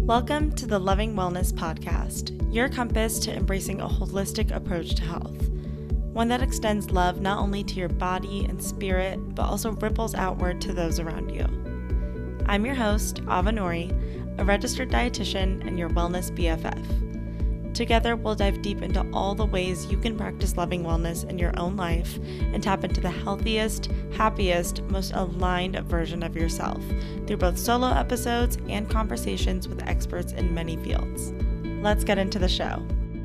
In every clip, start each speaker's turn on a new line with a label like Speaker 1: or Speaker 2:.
Speaker 1: Welcome to the Loving Wellness Podcast, your compass to embracing a holistic approach to health. One that extends love not only to your body and spirit, but also ripples outward to those around you. I'm your host, Ava Nouri, a registered dietitian and your wellness BFF. Together, we'll dive deep into all the ways you can practice loving wellness in your own life and tap into the healthiest, happiest, most aligned version of yourself through both solo episodes and conversations with experts in many fields. Let's get into the show.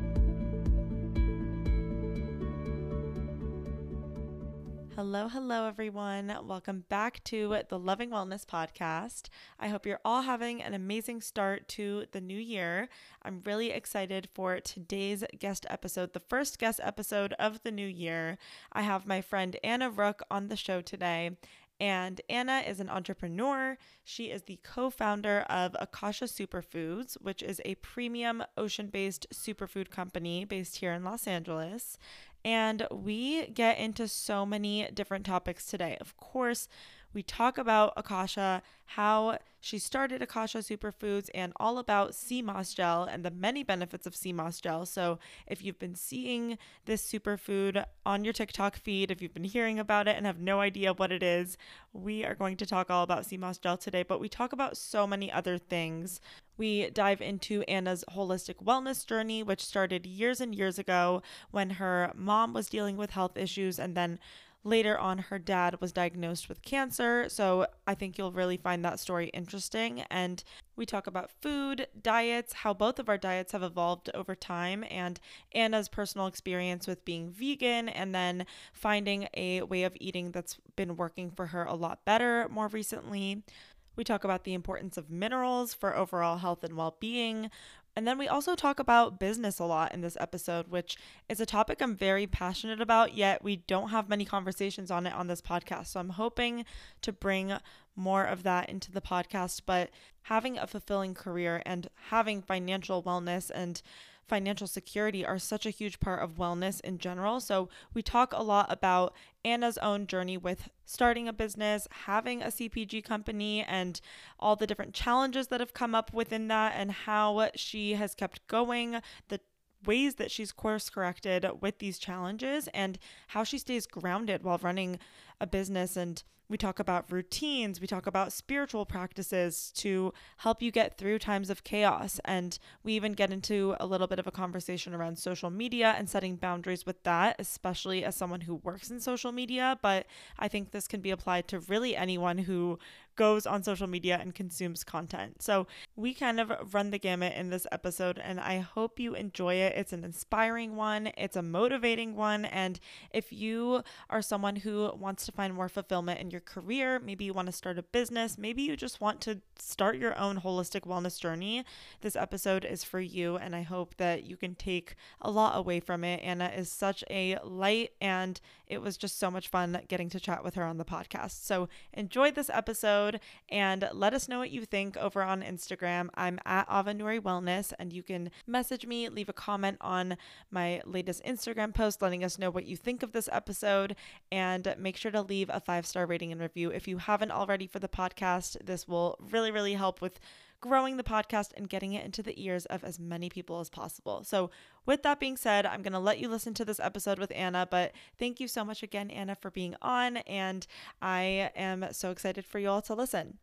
Speaker 1: Hello, everyone. Welcome back to the Loving Wellness Podcast. I hope you're all having an amazing start to the new year. I'm really excited for today's guest episode, the first guest episode of the new year. I have my friend Anna Rook on the show today. And Anna is an entrepreneur. She is the co-founder of Akasha Superfoods, which is a premium ocean-based superfood company based here in Los Angeles. And we get into so many different topics today. Of course, we talk about Akasha, how she started Akasha Superfoods, and all about sea moss gel and the many benefits of sea moss gel. So if you've been seeing this superfood on your TikTok feed, if you've been hearing about it and have no idea what it is, we are going to talk all about sea moss gel today, but we talk about so many other things. We dive into Anna's holistic wellness journey, which started years and years ago when her mom was dealing with health issues, and then later on, her dad was diagnosed with cancer, so I think you'll really find that story interesting. And we talk about food, diets, how both of our diets have evolved over time, and Anna's personal experience with being vegan and then finding a way of eating that's been working for her a lot better more recently. We talk about the importance of minerals for overall health and well-being. And then we also talk about business a lot in this episode, which is a topic I'm very passionate about, yet we don't have many conversations on it on this podcast. So I'm hoping to bring more of that into the podcast, but having a fulfilling career and having financial wellness and financial security are such a huge part of wellness in general. So we talk a lot about Anna's own journey with starting a business, having a CPG company, and all the different challenges that have come up within that and how she has kept going, the ways that she's course corrected with these challenges, and how she stays grounded while running a business. And we talk about routines, we talk about spiritual practices to help you get through times of chaos. And we even get into a little bit of a conversation around social media and setting boundaries with that, especially as someone who works in social media. But I think this can be applied to really anyone who goes on social media and consumes content. So we kind of run the gamut in this episode, and I hope you enjoy it. It's an inspiring one, it's a motivating one, and if you are someone who wants to find more fulfillment in your career, maybe you want to start a business, maybe you just want to start your own holistic wellness journey, this episode is for you, and I hope that you can take a lot away from it. Anna is such a light, and it was just so much fun getting to chat with her on the podcast. So enjoy this episode and let us know what you think over on Instagram. I'm at Ava Nouri Wellness, and you can message me, leave a comment on my latest Instagram post letting us know what you think of this episode, and make sure to leave a 5-star rating and review if you haven't already for the podcast. This will really help with growing the podcast and getting it into the ears of as many people as possible. So with that being said, I'm going to let you listen to this episode with Anna, but thank you so much again, Anna, for being on, and I am so excited for you all to listen.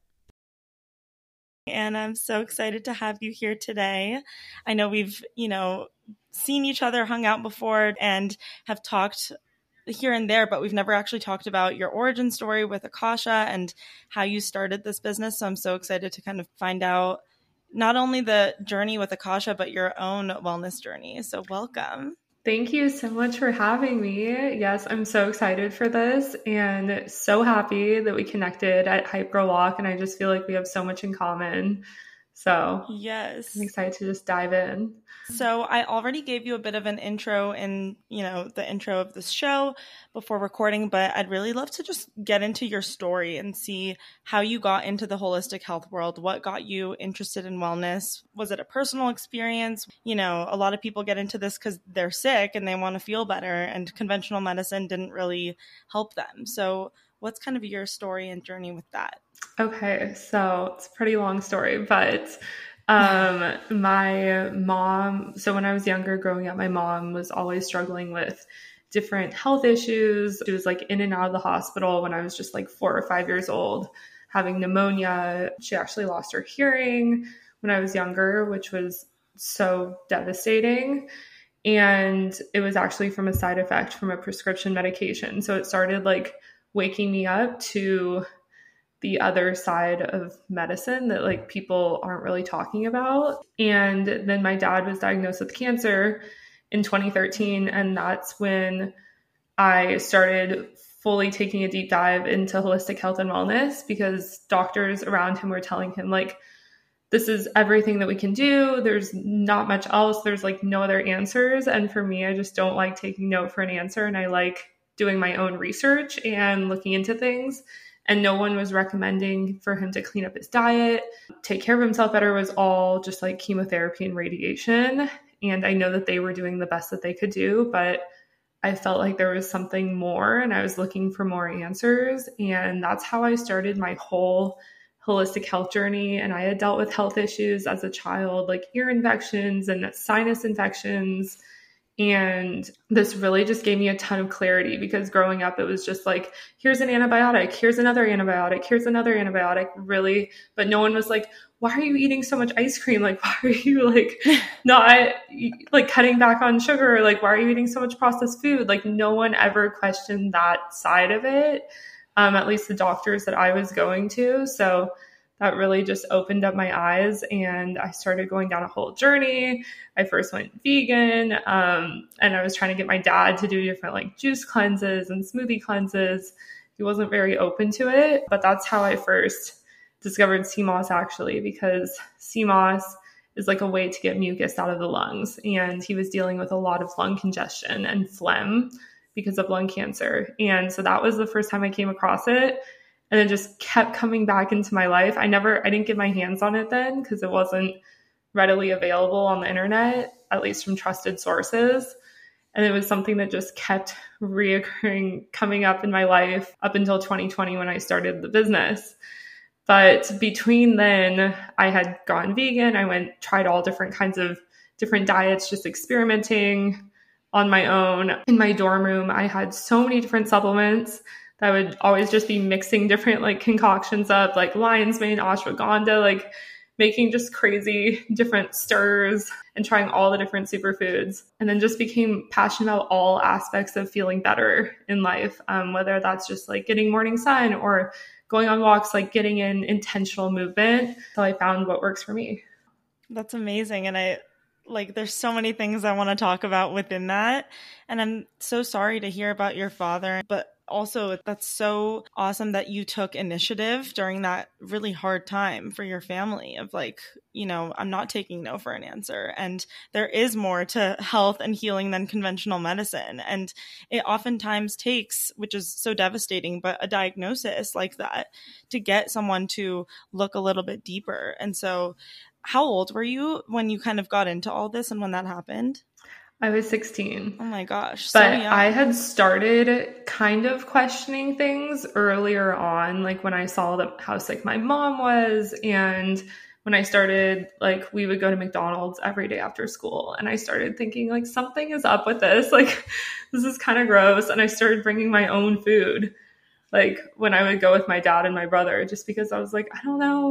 Speaker 1: And I'm so excited to have you here today. I know we've, seen each other, hung out before, and have talked here and there, but we've never actually talked about your origin story with Akasha and how you started this business. So I'm so excited to kind of find out not only the journey with Akasha, but your own wellness journey. So welcome.
Speaker 2: Thank you so much for having me. Yes, I'm so excited for this and so happy that we connected at Hype Girl Walk. And I just feel like we have so much in common. So
Speaker 1: yes,
Speaker 2: I'm excited to just dive in.
Speaker 1: So I already gave you a bit of an intro in, the intro of this show before recording, but I'd really love to just get into your story and see how you got into the holistic health world. What got you interested in wellness? Was it a personal experience? A lot of people get into this because they're sick and they want to feel better, and conventional medicine didn't really help them. So what's kind of your story and journey with that?
Speaker 2: Okay, so it's a pretty long story, but My mom, so when I was younger growing up, my mom was always struggling with different health issues. She was like in and out of the hospital when I was just like 4 or 5 years old, having pneumonia. She actually lost her hearing when I was younger, which was so devastating. And it was actually from a side effect from a prescription medication. So it started like waking me up to the other side of medicine that like people aren't really talking about. And then my dad was diagnosed with cancer in 2013, and that's when I started fully taking a deep dive into holistic health and wellness, because doctors around him were telling him like, this is everything that we can do. There's not much else. There's like no other answers. And for me, I just don't like taking no for an answer. And I like doing my own research and looking into things. And no one was recommending for him to clean up his diet, take care of himself better. It was all just like chemotherapy and radiation. And I know that they were doing the best that they could do, but I felt like there was something more and I was looking for more answers. And that's how I started my whole holistic health journey. And I had dealt with health issues as a child, like ear infections and sinus infections. And this really just gave me a ton of clarity, because growing up, it was just like, here's an antibiotic, here's another antibiotic, here's another antibiotic, really. But no one was like, why are you eating so much ice cream? Like, why are you like not like cutting back on sugar? Like, why are you eating so much processed food? Like, no one ever questioned that side of it. At least the doctors that I was going to. So that really just opened up my eyes, and I started going down a whole journey. I first went vegan, and I was trying to get my dad to do different like juice cleanses and smoothie cleanses. He wasn't very open to it, but that's how I first discovered sea moss, actually, because sea moss is like a way to get mucus out of the lungs. And he was dealing with a lot of lung congestion and phlegm because of lung cancer. And so that was the first time I came across it. And it just kept coming back into my life. I didn't get my hands on it then because it wasn't readily available on the internet, at least from trusted sources. And it was something that just kept reoccurring, coming up in my life up until 2020 when I started the business. But between then, I had gone vegan. I tried all different kinds of different diets, just experimenting on my own. In my dorm room, I had so many different supplements that I would always just be mixing different like concoctions up, like lion's mane, ashwagandha, like making just crazy different stirs and trying all the different superfoods. And then just became passionate about all aspects of feeling better in life, whether that's just like getting morning sun or going on walks, like getting in intentional movement. So I found what works for me.
Speaker 1: That's amazing. And there's so many things I want to talk about within that. And I'm so sorry to hear about your father, but also that's so awesome that you took initiative during that really hard time for your family of like, I'm not taking no for an answer. And there is more to health and healing than conventional medicine. And it oftentimes takes, which is so devastating, but a diagnosis like that to get someone to look a little bit deeper. And so how old were you when you kind of got into all this and when that happened?
Speaker 2: I was 16.
Speaker 1: Oh my gosh.
Speaker 2: But I had started kind of questioning things earlier on, like when I saw how sick my mom was. And when I started, like, we would go to McDonald's every day after school. And I started thinking, like, something is up with this. Like, this is kind of gross. And I started bringing my own food, like, when I would go with my dad and my brother, just because I was like, I don't know,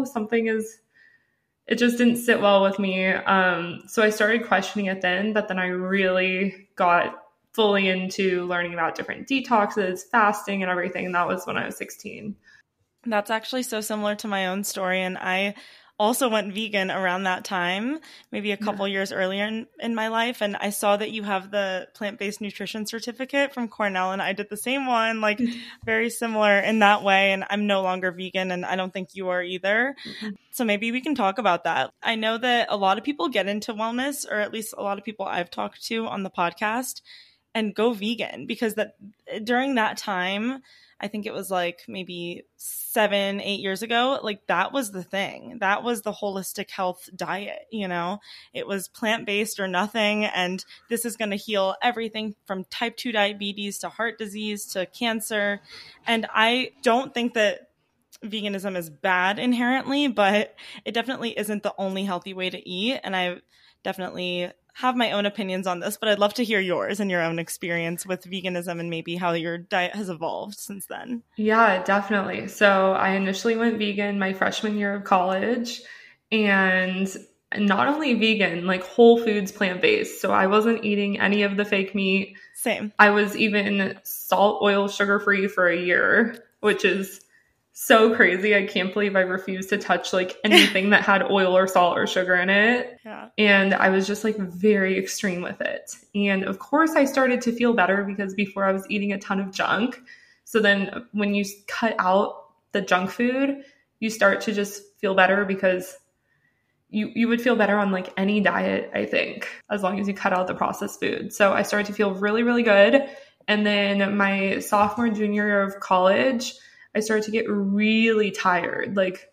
Speaker 2: it just didn't sit well with me. So I started questioning it then, but then I really got fully into learning about different detoxes, fasting and everything. And that was when I was 16.
Speaker 1: That's actually so similar to my own story. And I also went vegan around that time, maybe a couple years earlier in my life. And I saw that you have the plant-based nutrition certificate from Cornell, and I did the same one, like very similar in that way. And I'm no longer vegan, and I don't think you are either. Mm-hmm. So maybe we can talk about that. I know that a lot of people get into wellness, or at least a lot of people I've talked to on the podcast, and go vegan because during that time, I think it was like maybe 7-8 years ago, like that was the thing. That was the holistic health diet, it was plant-based or nothing. And this is going to heal everything from type 2 diabetes to heart disease to cancer. And I don't think that veganism is bad inherently, but it definitely isn't the only healthy way to eat. And I definitely have my own opinions on this, but I'd love to hear yours and your own experience with veganism and maybe how your diet has evolved since then.
Speaker 2: Yeah, definitely. So I initially went vegan my freshman year of college, and not only vegan, like whole foods, plant-based. So I wasn't eating any of the fake meat.
Speaker 1: Same.
Speaker 2: I was even salt, oil, sugar-free for a year, which is so crazy. I can't believe I refused to touch like anything that had oil or salt or sugar in it.
Speaker 1: Yeah.
Speaker 2: And I was just like very extreme with it. And of course I started to feel better because before I was eating a ton of junk. So then when you cut out the junk food, you start to just feel better because you would feel better on like any diet, I think, as long as you cut out the processed food. So I started to feel really, really good. And then my sophomore, junior year of college, I started to get really tired, like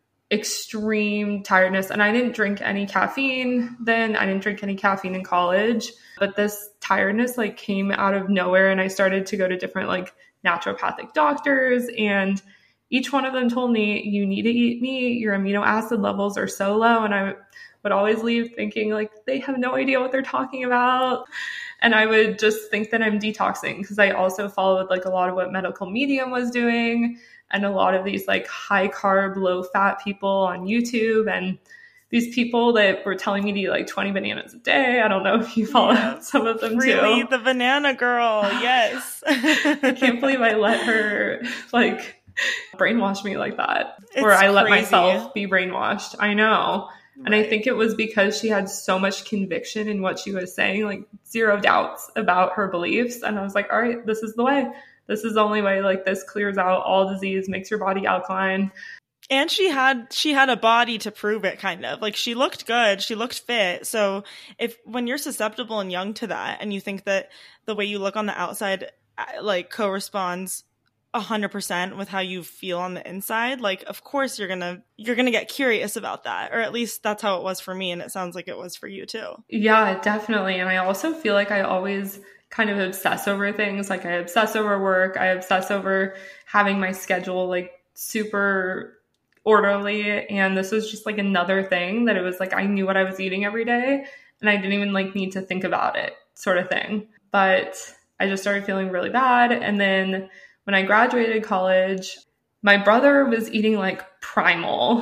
Speaker 2: extreme tiredness. And I didn't drink any caffeine then. I didn't drink any caffeine in college. But this tiredness like came out of nowhere. And I started to go to different like naturopathic doctors. And each one of them told me, you need to eat meat. Your amino acid levels are so low. And I would always leave thinking like they have no idea what they're talking about. And I would just think that I'm detoxing because I also followed like a lot of what Medical Medium was doing and a lot of these like high carb, low fat people on YouTube and these people that were telling me to eat like 20 bananas a day. I don't know if you follow some of them
Speaker 1: really,
Speaker 2: too.
Speaker 1: The banana girl. Yes.
Speaker 2: I can't believe I let her like brainwash me like that.
Speaker 1: It's
Speaker 2: or I let
Speaker 1: crazy.
Speaker 2: myself be brainwashed. I know. And I think it was because she had so much conviction in what she was saying, like zero doubts about her beliefs. And I was like, all right, this is the way. This is the only way. Like this clears out all disease, makes your body alkaline.
Speaker 1: And she had a body to prove it, kind of. Like she looked good, she looked fit. So when you're susceptible and young to that, and you think that the way you look on the outside like corresponds 100% with how you feel on the inside, like of course you're gonna get curious about that, or at least that's how it was for me, and it sounds like it was for you too.
Speaker 2: Yeah, definitely. And I also feel like I always kind of obsess over things. Like I obsess over work, I obsess over having my schedule like super orderly, and this was just like another thing that it was like I knew what I was eating every day and I didn't even like need to think about it, sort of thing. But I just started feeling really bad. And then when I graduated college, my brother was eating like primal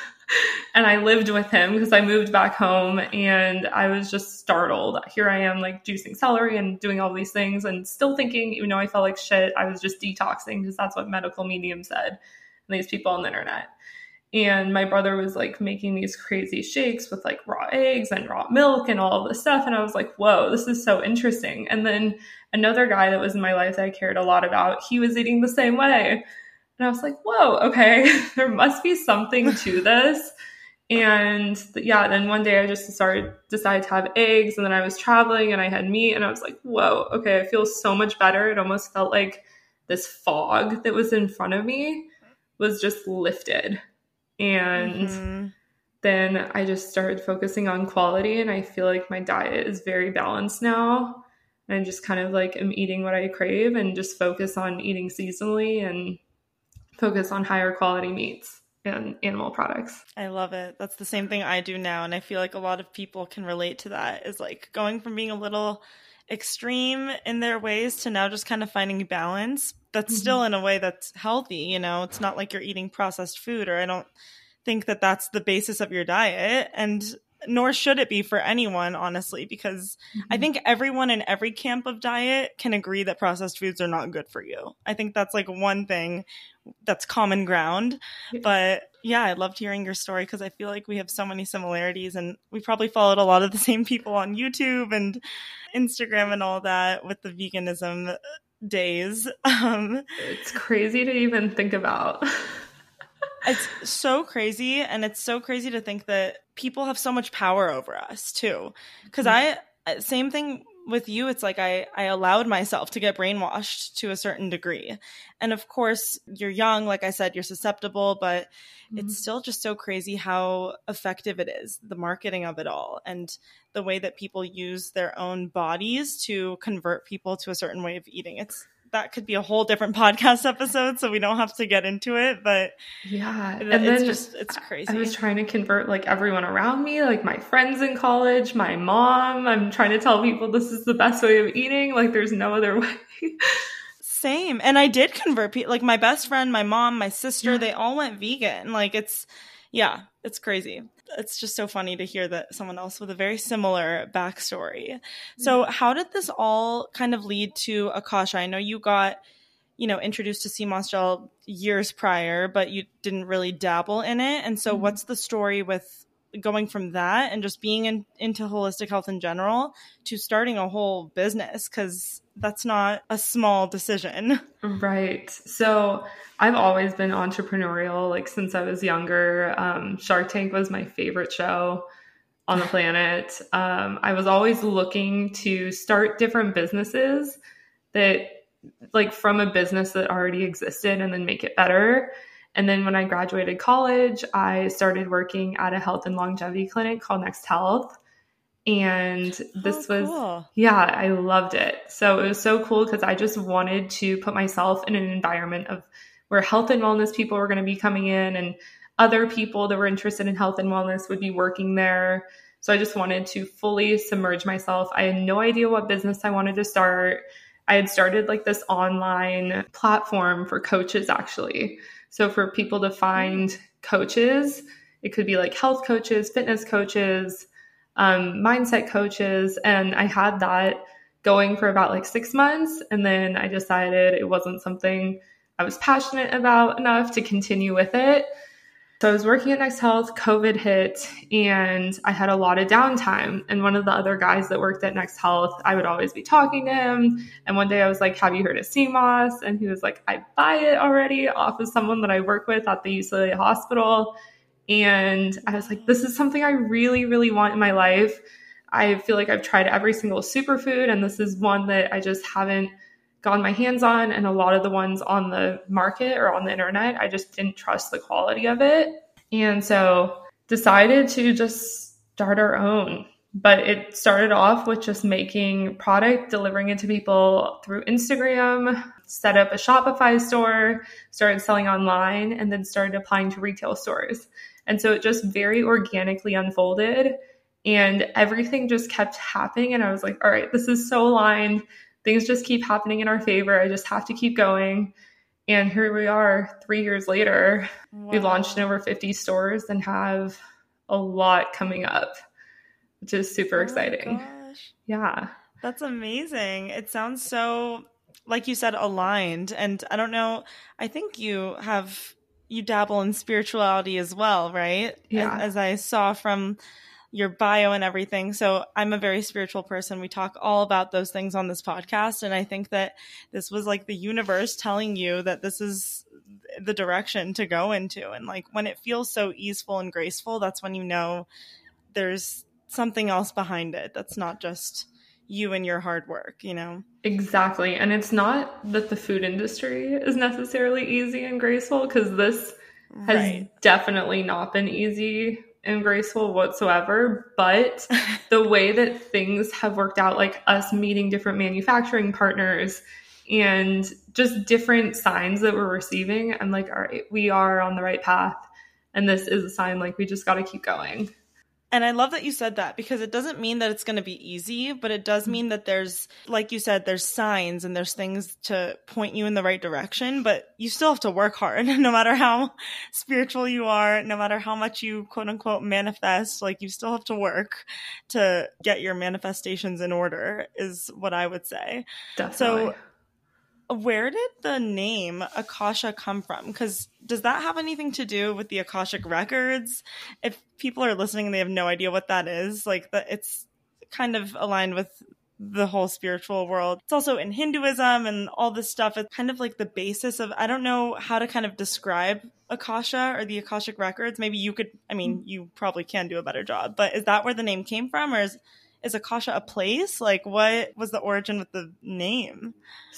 Speaker 2: and I lived with him because I moved back home, and I was just startled. Here I am like juicing celery and doing all these things and still thinking, even though I felt like shit, I was just detoxing because that's what Medical Medium said and these people on the internet. And my brother was like making these crazy shakes with like raw eggs and raw milk and all of this stuff. And I was like, whoa, this is so interesting. And then another guy that was in my life that I cared a lot about, he was eating the same way. And I was like, whoa, okay, there must be something to this. And yeah, then one day I just decided to have eggs, and then I was traveling and I had meat, and I was like, whoa, okay, I feel so much better. It almost felt like this fog that was in front of me was just lifted. And then I just started focusing on quality, and I feel like my diet is very balanced now. And I just kind of like am eating what I crave and just focus on eating seasonally and focus on higher quality meats and animal products.
Speaker 1: I love it. That's the same thing I do now. And I feel like a lot of people can relate to that, is like going from being a little extreme in their ways to now just kind of finding balance that's still in a way that's healthy. You know, it's not like you're eating processed food, or I don't think that that's the basis of your diet, and nor should it be for anyone, honestly, because I think everyone in every camp of diet can agree that processed foods are not good for you. I think that's like one thing that's common ground. But yeah, I loved hearing your story because I feel like we have so many similarities, and we probably followed a lot of the same people on YouTube and Instagram and all that with the veganism days.
Speaker 2: It's crazy to even think about.
Speaker 1: It's so crazy, and it's so crazy to think that people have so much power over us too. Because same thing with you, it's like I allowed myself to get brainwashed to a certain degree. And of course, you're young, like I said, you're susceptible, but it's still just so crazy how effective it is, the marketing of it all, and the way that people use their own bodies to convert people to a certain way of eating. It's that could be a whole different podcast episode, so we don't have to get into it, but
Speaker 2: yeah. And
Speaker 1: it's crazy.
Speaker 2: I was trying to convert like everyone around me, like my friends in college, my mom. I'm trying to tell people this is the best way of eating. Like there's no other way.
Speaker 1: Same. And I did convert people, like my best friend, my mom, my sister, they all went vegan. Like it's crazy. It's just so funny to hear that someone else with a very similar backstory. So how did this all kind of lead to Akasha? I know you got, introduced to sea moss gel years prior, but you didn't really dabble in it. And so what's the story with going from that and just being into holistic health in general to starting a whole business? Because that's not a small decision.
Speaker 2: Right. So I've always been entrepreneurial, like since I was younger. Shark Tank was my favorite show on the planet. I was always looking to start different businesses that like from a business that already existed and then make it better. And then when I graduated college, I started working at a health and longevity clinic called Next Health. And this was,
Speaker 1: cool.
Speaker 2: Yeah, I loved it. So it was so cool because I just wanted to put myself in an environment of where health and wellness people were going to be coming in and other people that were interested in health and wellness would be working there. So I just wanted to fully submerge myself. I had no idea what business I wanted to start. I had started like this online platform for coaches actually. So for people to find coaches, it could be like health coaches, fitness coaches, mindset coaches. And I had that going for about like 6 months. And then I decided it wasn't something I was passionate about enough to continue with it. So I was working at Next Health, COVID hit, and I had a lot of downtime. And one of the other guys that worked at Next Health, I would always be talking to him. And one day I was like, have you heard of sea moss? And he was like, I buy it already off of someone that I work with at the UCLA hospital. And I was like, this is something I really, really want in my life. I feel like I've tried every single superfood, and this is one that I just haven't gotten my hands on. And a lot of the ones on the market or on the internet, I just didn't trust the quality of it. And so decided to just start our own. But it started off with just making product, delivering it to people through Instagram, set up a Shopify store, started selling online, and then started applying to retail stores. And so it just very organically unfolded and everything just kept happening. And I was like, all right, this is so aligned. Things just keep happening in our favor. I just have to keep going. And here we are 3 years later. Wow. We've launched in over 50 stores and have a lot coming up, which is super exciting.
Speaker 1: Gosh.
Speaker 2: Yeah.
Speaker 1: That's amazing. It sounds so, like you said, aligned. And I don't know, I think you dabble in spirituality as well, right?
Speaker 2: Yeah.
Speaker 1: As I saw from your bio and everything. So I'm a very spiritual person. We talk all about those things on this podcast. And I think that this was like the universe telling you that this is the direction to go into. And like when it feels so easeful and graceful, that's when you know there's something else behind it. That's not just you and your hard work,
Speaker 2: Exactly. And it's not that the food industry is necessarily easy and graceful, because this has definitely not been easy and graceful whatsoever. But the way that things have worked out, like us meeting different manufacturing partners and just different signs that we're receiving, I'm like, all right, we are on the right path. And this is a sign, like, we just got to keep going.
Speaker 1: And I love that you said that, because it doesn't mean that it's going to be easy, but it does mean that there's, like you said, there's signs and there's things to point you in the right direction, but you still have to work hard no matter how spiritual you are, no matter how much you quote unquote manifest, like you still have to work to get your manifestations in order is what I would say.
Speaker 2: Definitely.
Speaker 1: So where did the name Akasha come from? Because does that have anything to do with the Akashic Records? If people are listening and they have no idea what that is, like it's kind of aligned with the whole spiritual world. It's also in Hinduism and all this stuff. It's kind of like the basis of, I don't know how to kind of describe Akasha or the Akashic Records. Maybe you could, you probably can do a better job, but is that where the name came from? Or is Akasha a place? Like, what was the origin with the name?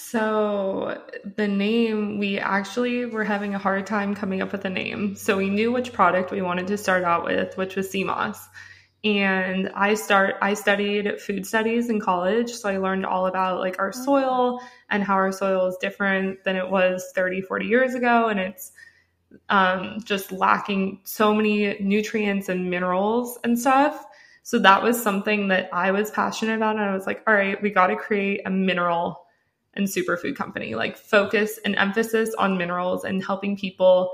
Speaker 2: So the name, we actually were having a hard time coming up with a name. So we knew which product we wanted to start out with, which was sea moss. And I studied food studies in college. So I learned all about like our soil and how our soil is different than it was 30, 40 years ago. And it's just lacking so many nutrients and minerals and stuff. So that was something that I was passionate about. And I was like, all right, we got to create a mineral and superfood company, like focus and emphasis on minerals and helping people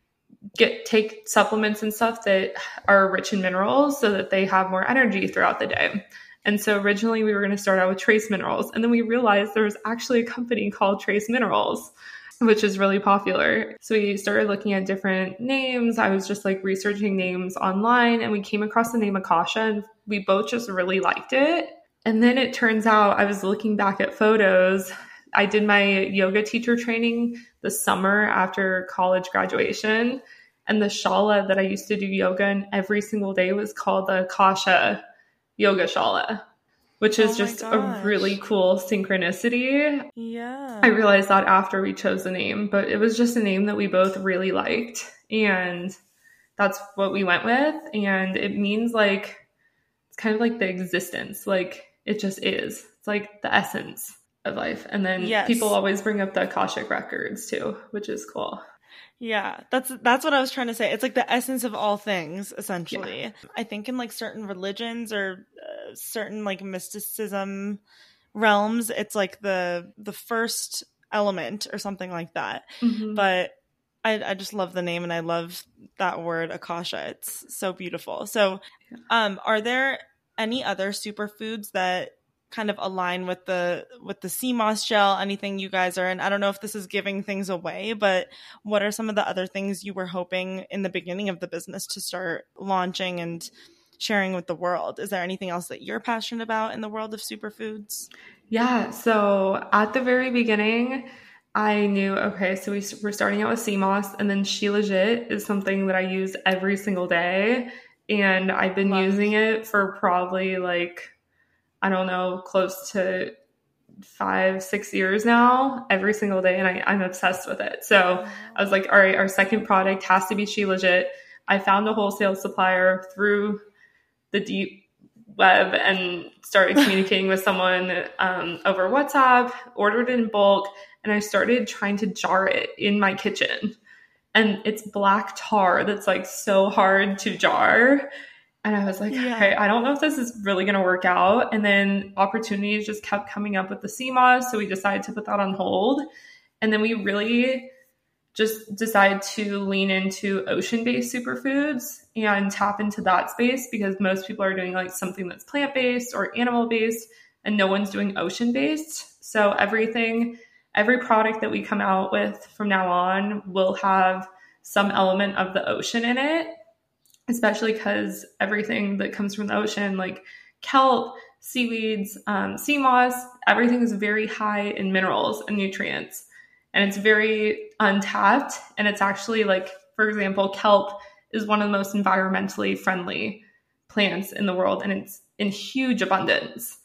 Speaker 2: take supplements and stuff that are rich in minerals so that they have more energy throughout the day. And so originally we were going to start out with Trace Minerals. And then we realized there was actually a company called Trace Minerals, which is really popular. So we started looking at different names. I was just like researching names online and we came across the name Akasha and we both just really liked it. And then it turns out I was looking back at photos. I did my yoga teacher training the summer after college graduation. And the shala that I used to do yoga in every single day was called the Akasha Yoga Shala, which is just a really cool synchronicity.
Speaker 1: Yeah.
Speaker 2: I realized that after we chose the name, but it was just a name that we both really liked. And that's what we went with. And it means like, it's kind of like the existence. Like it just is. It's like the essence of life. And then people always bring up the Akashic records too, which is cool.
Speaker 1: Yeah, that's what I was trying to say. It's like the essence of all things, essentially. Yeah. I think in like certain religions or certain like mysticism realms, it's like the first element or something like that. Mm-hmm. But I just love the name and I love that word Akasha. It's so beautiful. So are there any other superfoods that kind of align with the sea moss gel, anything you guys are in? I don't know if this is giving things away, but what are some of the other things you were hoping in the beginning of the business to start launching and sharing with the world? Is there anything else that you're passionate about in the world of superfoods?
Speaker 2: Yeah. So at the very beginning, I knew, okay, so we're starting out with sea moss, and then Shilajit is something that I use every single day. And I've been using it for probably like, I don't know, close to 5-6 years now, every single day. And I'm obsessed with it. So I was like, all right, our second product has to be Shilajit. I found a wholesale supplier through the deep web and started communicating with someone over WhatsApp, ordered it in bulk, and I started trying to jar it in my kitchen. And it's black tar that's like so hard to jar. And I was like, okay, I don't know if this is really going to work out. And then opportunities just kept coming up with the sea moss. So we decided to put that on hold. And then we really just decided to lean into ocean-based superfoods and tap into that space because most people are doing like something that's plant-based or animal-based and no one's doing ocean-based. So every product that we come out with from now on will have some element of the ocean in it. Especially because everything that comes from the ocean, like kelp, seaweeds, sea moss, everything is very high in minerals and nutrients. And it's very untapped. And it's actually like, for example, kelp is one of the most environmentally friendly plants in the world. And it's in huge abundance.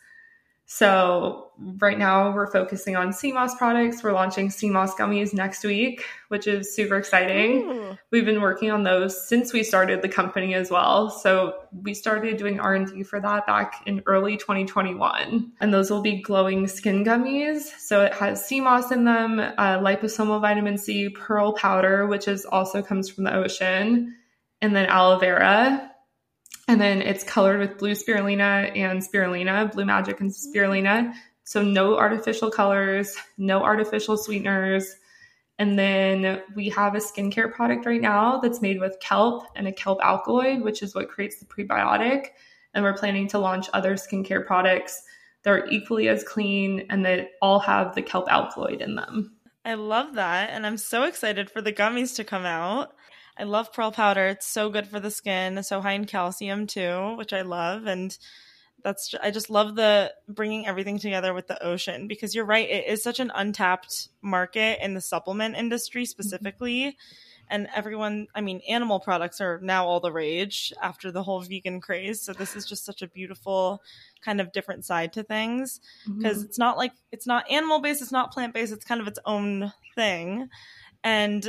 Speaker 2: So right now we're focusing on sea moss products. We're launching sea moss gummies next week, which is super exciting. Ooh. We've been working on those since we started the company as well. So we started doing R&D for that back in early 2021. And those will be glowing skin gummies. So it has sea moss in them, liposomal vitamin C, pearl powder, which also comes from the ocean, and then aloe vera. And then it's colored with blue spirulina and spirulina, blue magic and spirulina. So no artificial colors, no artificial sweeteners. And then we have a skincare product right now that's made with kelp and a kelp alkaloid, which is what creates the prebiotic. And we're planning to launch other skincare products that are equally as clean and that all have the kelp alkaloid in them.
Speaker 1: I love that. And I'm so excited for the gummies to come out. I love pearl powder. It's so good for the skin, so high in calcium too, which I love. And I just love the bringing everything together with the ocean because you're right. It is such an untapped market in the supplement industry specifically. Mm-hmm. And everyone, animal products are now all the rage after the whole vegan craze. So this is just such a beautiful kind of different side to things because it's not animal based. It's not plant based. It's kind of its own thing. And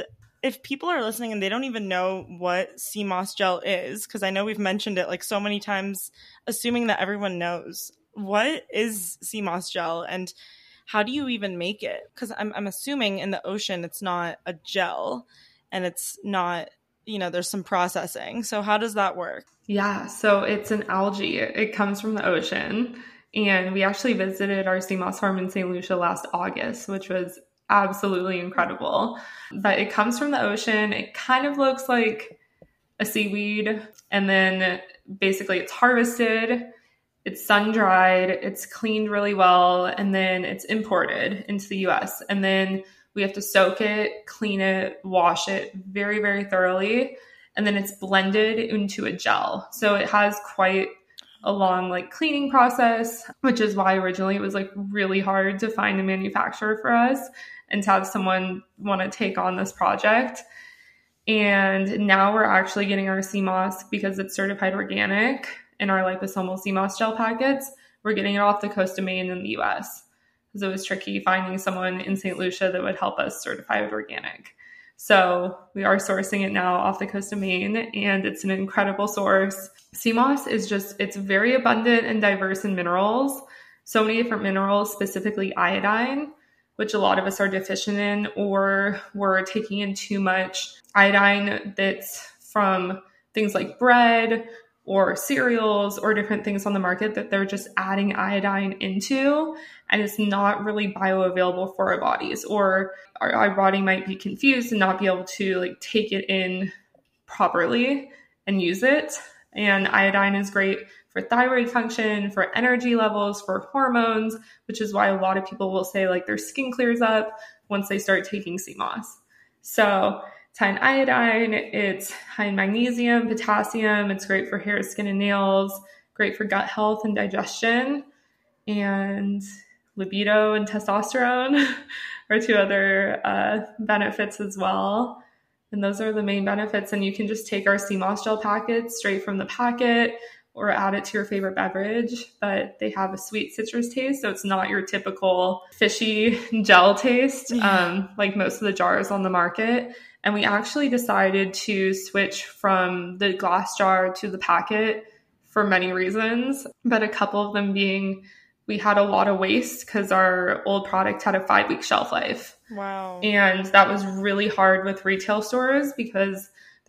Speaker 1: if people are listening and they don't even know what sea moss gel is, because I know we've mentioned it like so many times, assuming that everyone knows, what is sea moss gel and how do you even make it? Because I'm assuming in the ocean it's not a gel and it's not, there's some processing. So how does that work?
Speaker 2: Yeah, so it's an algae. It comes from the ocean. And we actually visited our sea moss farm in St. Lucia last August, which was absolutely incredible. But it comes from the ocean. It kind of looks like a seaweed. And then basically it's harvested, it's sun-dried, it's cleaned really well, and then it's imported into the US. And then we have to soak it, clean it, wash it very, very thoroughly. And then it's blended into a gel. So it has quite a long like cleaning process, which is why originally it was like really hard to find a manufacturer for us and to have someone want to take on this project. And now we're actually getting our sea moss because it's certified organic in our liposomal sea moss gel packets. We're getting it off the coast of Maine in the US because it was tricky finding someone in St. Lucia that would help us certify it organic. So we are sourcing it now off the coast of Maine, and it's an incredible source. Sea moss is it's very abundant and diverse in minerals. So many different minerals, specifically iodine, which a lot of us are deficient in, or we're taking in too much iodine that's from things like bread or cereals or different things on the market that they're just adding iodine into, and it's not really bioavailable for our bodies, or our body might be confused and not be able to like take it in properly and use it. And iodine is great for thyroid function, for energy levels, for hormones, which is why a lot of people will say like their skin clears up once they start taking sea moss. So it's high in iodine, it's high in magnesium, potassium. It's great for hair, skin, and nails, great for gut health and digestion, and libido and testosterone are two other benefits as well. And those are the main benefits. And you can just take our sea moss gel packets straight from the packet or add it to your favorite beverage, but they have a sweet citrus taste. So it's not your typical fishy gel taste, like most of the jars on the market. And we actually decided to switch from the glass jar to the packet for many reasons, but a couple of them being we had a lot of waste because our old product had a 5-week shelf life.
Speaker 1: Wow.
Speaker 2: And that was really hard with retail stores because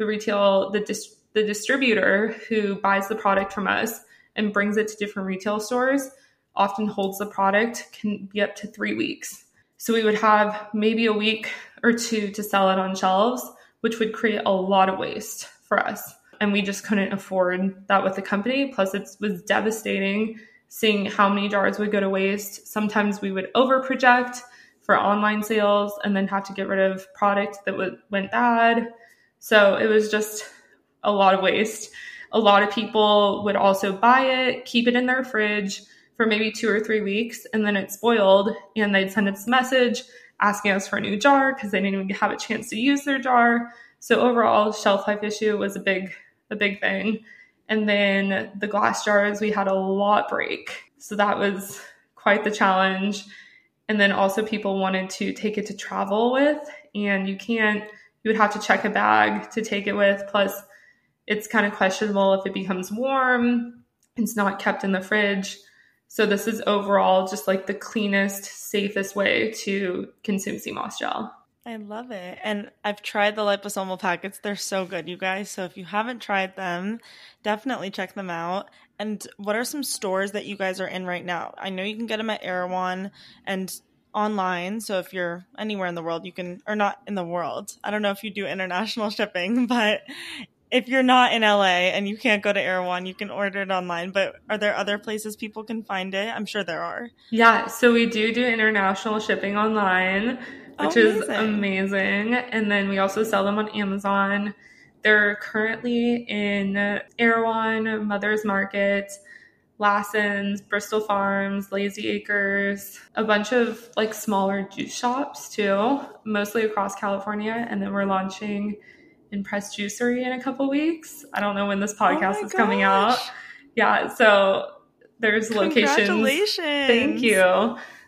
Speaker 2: the distributor who buys the product from us and brings it to different retail stores often holds the product, can be up to 3 weeks. So we would have maybe a week or two to sell it on shelves, which would create a lot of waste for us. And we just couldn't afford that with the company. Plus, it was devastating seeing how many jars would go to waste. Sometimes we would overproject for online sales and then have to get rid of product that went bad. So it was just a lot of waste. A lot of people would also buy it, keep it in their fridge for maybe 2 or 3 weeks, and then it spoiled, and they'd send us a message asking us for a new jar because they didn't even have a chance to use their jar. So overall, shelf life issue was a big thing. And then the glass jars, we had a lot break. So that was quite the challenge. And then also people wanted to take it to travel with, and you would have to check a bag to take it with. Plus, it's kind of questionable if it becomes warm. It's not kept in the fridge. So this is overall just like the cleanest, safest way to consume sea moss gel.
Speaker 1: I love it. And I've tried the liposomal packets. They're so good, you guys. So if you haven't tried them, definitely check them out. And what are some stores that you guys are in right now? I know you can get them at Erewhon and online. So if you're anywhere in the world, you can, or not in the world. I don't know if you do international shipping, but if you're not in LA and you can't go to Erewhon, you can order it online. But are there other places people can find it? I'm sure there are.
Speaker 2: Yeah, so we do international shipping online, which is amazing. And then we also sell them on Amazon. They're currently in Erewhon, Mother's Market, Lassen's, Bristol Farms, Lazy Acres, a bunch of like smaller juice shops too, mostly across California. And then we're launching in Press Juicery in a couple weeks. I don't know when this podcast is coming out. Yeah, so there's locations.
Speaker 1: Congratulations.
Speaker 2: Thank you.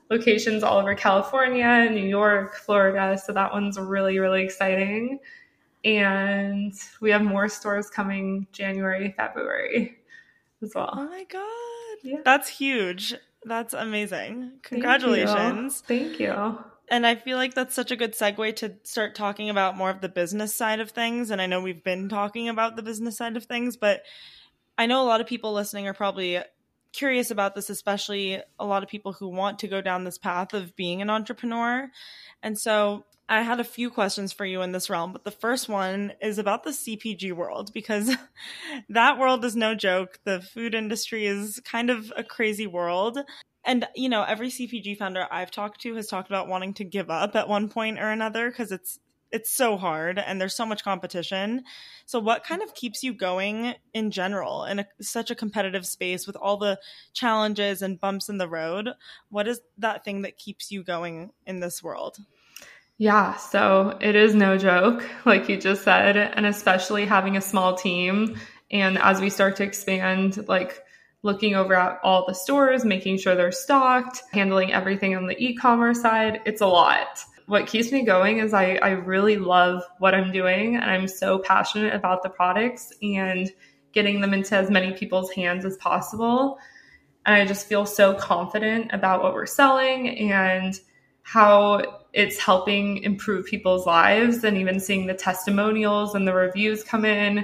Speaker 2: locations all over California, New York, Florida. So that one's really, really exciting. And we have more stores coming January, February as well.
Speaker 1: Oh my God.
Speaker 2: Yeah.
Speaker 1: That's huge. That's amazing. Congratulations.
Speaker 2: Thank you.
Speaker 1: And I feel like that's such a good segue to start talking about more of the business side of things. And I know we've been talking about the business side of things, but I know a lot of people listening are probably curious about this, especially a lot of people who want to go down this path of being an entrepreneur. And so I had a few questions for you in this realm, but the first one is about the CPG world, because that world is no joke. The food industry is kind of a crazy world. And, you know, every CPG founder I've talked to has talked about wanting to give up at one point or another because it's so hard and there's so much competition. So what kind of keeps you going in general in such a competitive space with all the challenges and bumps in the road? What is that thing that keeps you going in this world?
Speaker 2: Yeah, so it is no joke, like you just said, and especially having a small team. And as we start to expand, like looking over at all the stores, making sure they're stocked, handling everything on the e-commerce side, it's a lot. What keeps me going is I really love what I'm doing, and I'm so passionate about the products and getting them into as many people's hands as possible. And I just feel so confident about what we're selling and how it's helping improve people's lives, and even seeing the testimonials and the reviews come in.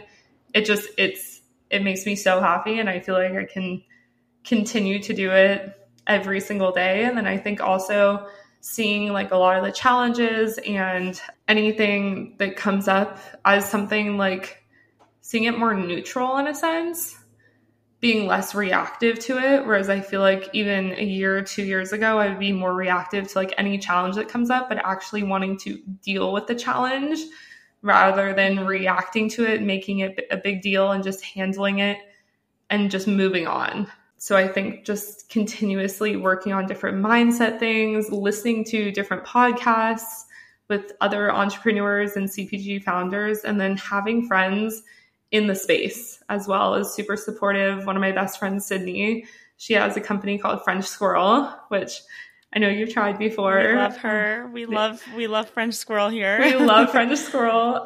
Speaker 2: It makes me so happy, and I feel like I can continue to do it every single day. And then I think also seeing like a lot of the challenges and anything that comes up as something like seeing it more neutral in a sense, being less reactive to it. Whereas I feel like even a year or 2 years ago, I would be more reactive to like any challenge that comes up, but actually wanting to deal with the challenge rather than reacting to it, making it a big deal and just handling it and just moving on. So I think just continuously working on different mindset things, listening to different podcasts with other entrepreneurs and CPG founders, and then having friends in the space as well is super supportive. One of my best friends, Sydney, she has a company called French Squirrel, which I know you've tried before.
Speaker 1: We love her. We love French Squirrel here.
Speaker 2: We love French Squirrel.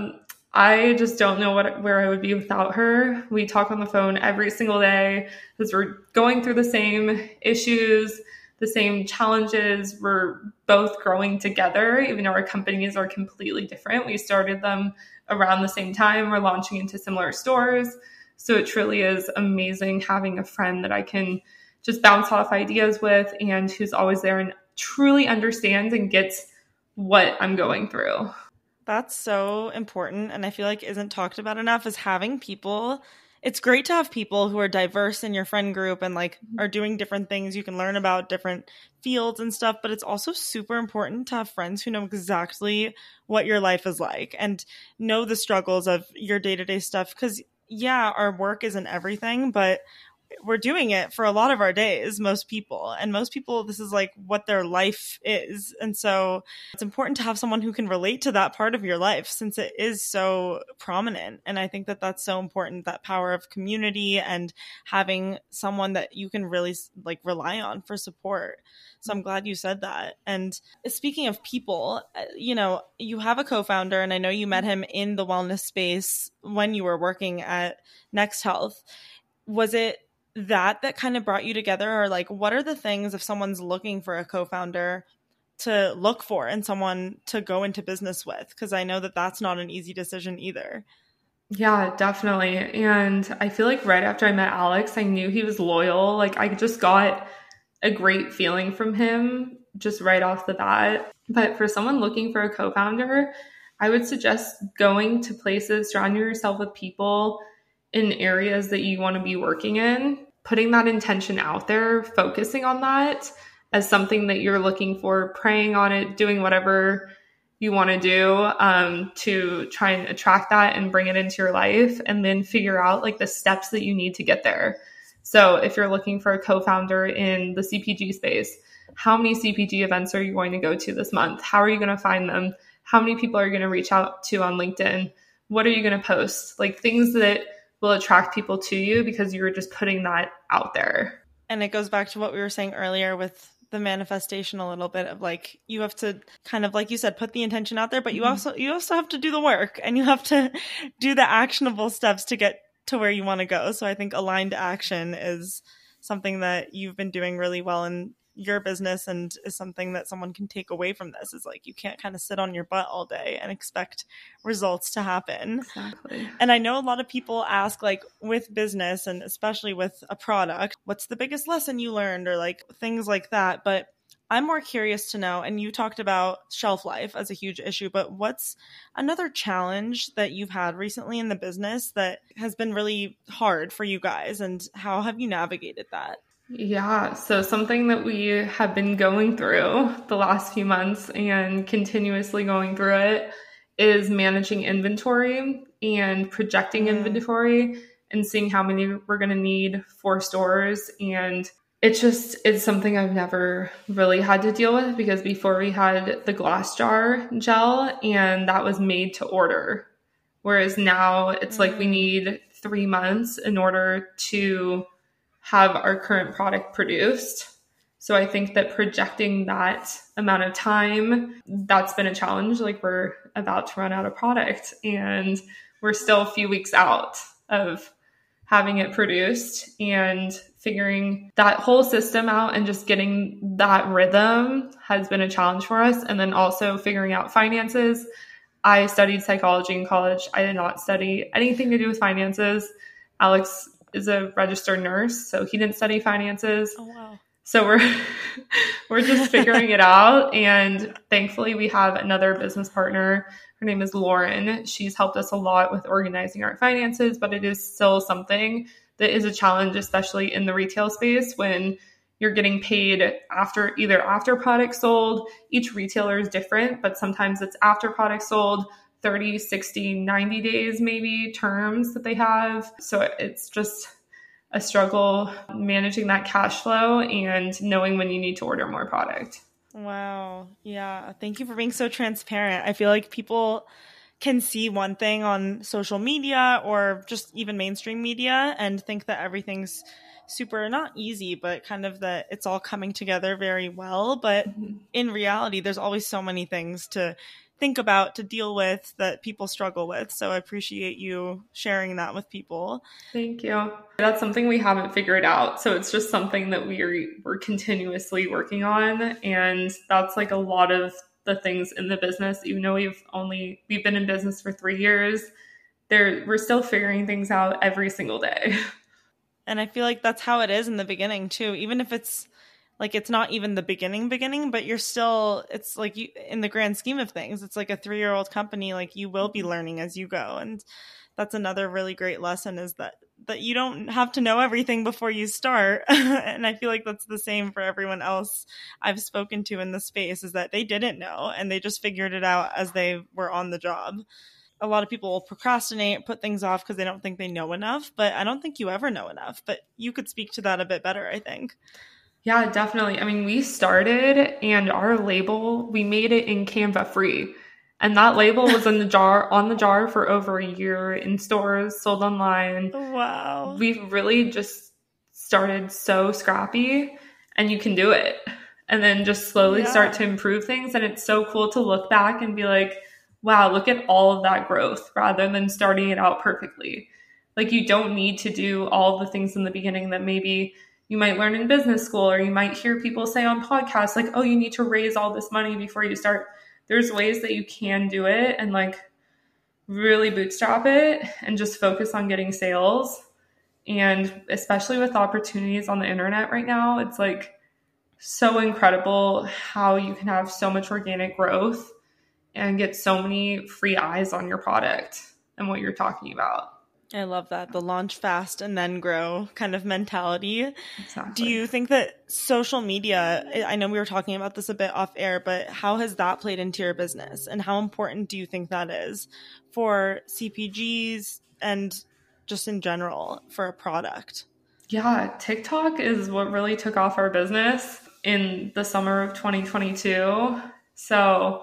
Speaker 2: I just don't know where I would be without her. We talk on the phone every single day because we're going through the same issues, the same challenges. We're both growing together, even though our companies are completely different. We started them around the same time. We're launching into similar stores. So it truly is amazing having a friend that I can just bounce off ideas with and who's always there and truly understands and gets what I'm going through.
Speaker 1: That's so important, and I feel like isn't talked about enough, is having people. It's great to have people who are diverse in your friend group and like are doing different things. You can learn about different fields and stuff, but it's also super important to have friends who know exactly what your life is like and know the struggles of your day-to-day stuff. Because yeah, our work isn't everything, but we're doing it for a lot of our days, most people, this is like what their life is. And so it's important to have someone who can relate to that part of your life since it is so prominent. And I think that that's so important, that power of community and having someone that you can really like rely on for support. So I'm glad you said that. And speaking of people, you know, you have a co-founder, and I know you met him in the wellness space when you were working at Next Health. Was it that kind of brought you together? Or like, what are the things if someone's looking for a co-founder to look for and someone to go into business with? Because I know that that's not an easy decision either.
Speaker 2: Yeah, definitely. And I feel like right after I met Alex, I knew he was loyal. Like I just got a great feeling from him just right off the bat. But for someone looking for a co-founder, I would suggest going to places, surrounding yourself with people in areas that you want to be working in, putting that intention out there, focusing on that as something that you're looking for, praying on it, doing whatever you want to do to try and attract that and bring it into your life, and then figure out like the steps that you need to get there. So if you're looking for a co-founder in the CPG space, how many CPG events are you going to go to this month? How are you going to find them? How many people are you going to reach out to on LinkedIn? What are you going to post? Like things that will attract people to you because you were just putting that out there.
Speaker 1: And it goes back to what we were saying earlier with the manifestation a little bit of like, you have to kind of, like you said, put the intention out there, but you also have to do the work, and you have to do the actionable steps to get to where you want to go. So I think aligned action is something that you've been doing really well in your business, and is something that someone can take away from this, is like, you can't kind of sit on your butt all day and expect results to happen.
Speaker 2: Exactly.
Speaker 1: And I know a lot of people ask, like, with business and especially with a product, what's the biggest lesson you learned, or like things like that. But I'm more curious to know, and you talked about shelf life as a huge issue, but what's another challenge that you've had recently in the business that has been really hard for you guys, and how have you navigated that?
Speaker 2: Yeah, so something that we have been going through the last few months and continuously going through it is managing inventory and projecting inventory and seeing how many we're going to need for stores. And it's something I've never really had to deal with, because before we had the glass jar gel, and that was made to order. Whereas now it's like we need 3 months in order to have our current product produced. So I think that projecting that amount of time, that's been a challenge. Like, we're about to run out of product, and we're still a few weeks out of having it produced, and figuring that whole system out and just getting that rhythm has been a challenge for us. And then also figuring out finances. I studied psychology in college. I did not study anything to do with finances. Alex is a registered nurse, so he didn't study finances.
Speaker 1: Oh, wow.
Speaker 2: So we're just figuring it out. And thankfully we have another business partner. Her name is Lauren. She's helped us a lot with organizing our finances, but it is still something that is a challenge, especially in the retail space, when you're getting paid after product sold. Each retailer is different, but sometimes it's after product sold, 30, 60, 90 days, maybe, terms that they have. So it's just a struggle managing that cash flow and knowing when you need to order more product.
Speaker 1: Wow. Yeah. Thank you for being so transparent. I feel like people can see one thing on social media or just even mainstream media and think that everything's super, not easy, but kind of that it's all coming together very well. But in reality, there's always so many things to think about, to deal with, that people struggle with. So I appreciate you sharing that with people.
Speaker 2: Thank you. That's something we haven't figured out. So it's just something that we're continuously working on. And that's like a lot of the things in the business, even though we've been in business for 3 years, we're still figuring things out every single day.
Speaker 1: And I feel like that's how it is in the beginning too. Even if it's like, it's not even the beginning, but you're still, it's like, you, in the grand scheme of things, it's like a 3-year-old company, like you will be learning as you go. And that's another really great lesson, is that you don't have to know everything before you start. And I feel like that's the same for everyone else I've spoken to in the space, is that they didn't know and they just figured it out as they were on the job. A lot of people will procrastinate, put things off because they don't think they know enough, but I don't think you ever know enough. But you could speak to that a bit better, I think.
Speaker 2: Yeah, definitely. I mean, we started, and our label, we made it in Canva free. And that label was on the jar for over a year, in stores, sold online.
Speaker 1: Wow.
Speaker 2: We've really just started so scrappy, and you can do it. And then just slowly start to improve things. And it's so cool to look back and be like, wow, look at all of that growth, rather than starting it out perfectly. Like, you don't need to do all the things in the beginning that maybe you might learn in business school, or you might hear people say on podcasts, like, oh, you need to raise all this money before you start. There's ways that you can do it and like really bootstrap it and just focus on getting sales. And especially with opportunities on the internet right now, it's like so incredible how you can have so much organic growth and get so many free eyes on your product and what you're talking about.
Speaker 1: I love that. The launch fast and then grow kind of mentality.
Speaker 2: Exactly.
Speaker 1: Do you think that social media, I know we were talking about this a bit off air, but how has that played into your business? And how important do you think that is for CPGs and just in general for a product?
Speaker 2: Yeah, TikTok is what really took off our business in the summer of 2022. So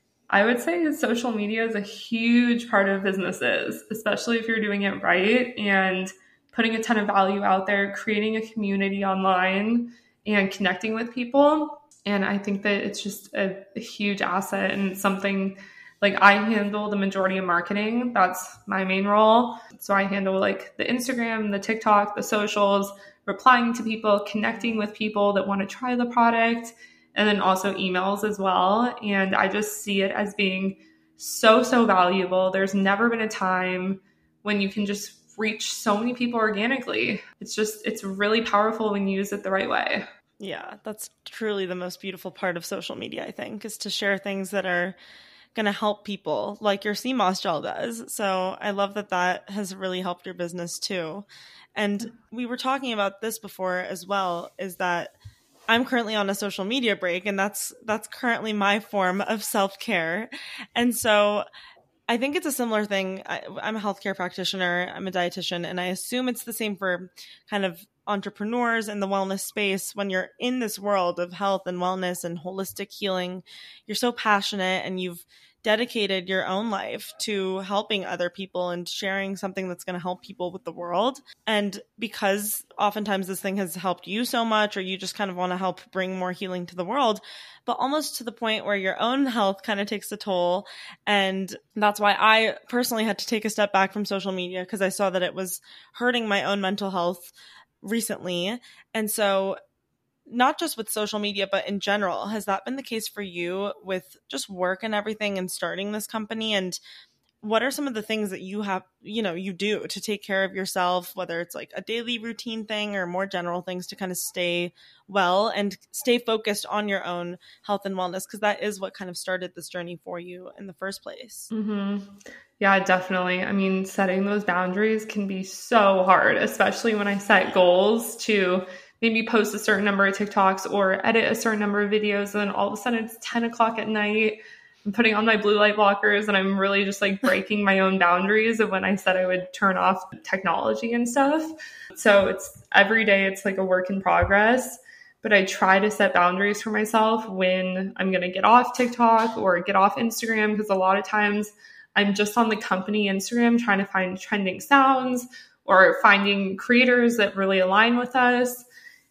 Speaker 2: I would say social media is a huge part of businesses, especially if you're doing it right and putting a ton of value out there, creating a community online and connecting with people. And I think that it's just a huge asset and something like I handle the majority of marketing. That's my main role. So I handle like the Instagram, the TikTok, the socials, replying to people, connecting with people that want to try the product, and then also emails as well. And I just see it as being so, so valuable. There's never been a time when you can just reach so many people organically. It's really powerful when you use it the right way.
Speaker 1: Yeah, that's truly the most beautiful part of social media, I think, is to share things that are going to help people like your sea moss gel does. So I love that that has really helped your business too. And we were talking about this before as well, is that I'm currently on a social media break, and that's currently my form of self-care. And so I think it's a similar thing. I'm a healthcare practitioner, I'm a dietitian, and I assume it's the same for kind of entrepreneurs in the wellness space. When you're in this world of health and wellness and holistic healing, you're so passionate and you've dedicated your own life to helping other people and sharing something that's going to help people with the world. And because oftentimes this thing has helped you so much, or you just kind of want to help bring more healing to the world, but almost to the point where your own health kind of takes a toll. And that's why I personally had to take a step back from social media, because I saw that it was hurting my own mental health recently. And so not just with social media, but in general, has that been the case for you with just work and everything and starting this company? And what are some of the things that you have, you do to take care of yourself, whether it's like a daily routine thing or more general things to kind of stay well and stay focused on your own health and wellness? Because that is what kind of started this journey for you in the first place.
Speaker 2: Mm-hmm. Yeah, definitely. I mean, setting those boundaries can be so hard, especially when I set goals to maybe post a certain number of TikToks or edit a certain number of videos. And then all of a sudden it's 10 o'clock at night. I'm putting on my blue light blockers and I'm really just like breaking my own boundaries of when I said I would turn off technology and stuff. So it's every day, it's like a work in progress, but I try to set boundaries for myself when I'm going to get off TikTok or get off Instagram, because a lot of times I'm just on the company Instagram trying to find trending sounds or finding creators that really align with us.